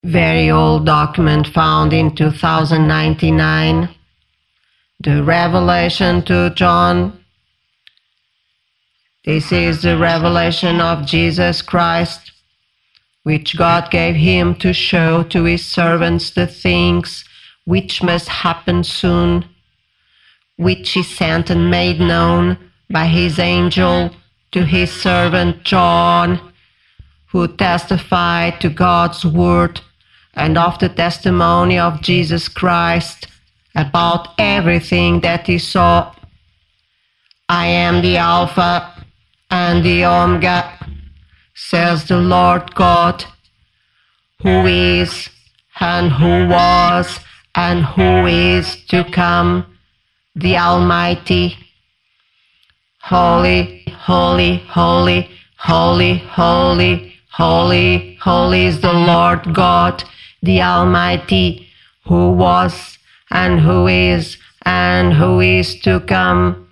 very old document found in 2099, the revelation to John. This is the revelation of Jesus Christ, which God gave him to show to his servants the things which must happen soon, which he sent and made known by his angel to his servant John, who testified to God's word and of the testimony of Jesus Christ about everything that he saw. I am the Alpha and the Omega, says the Lord God, who is, and who was, and who is to come, the Almighty. Holy, holy, holy, holy, holy, holy, holy is the Lord God, the Almighty, who was, and who is to come.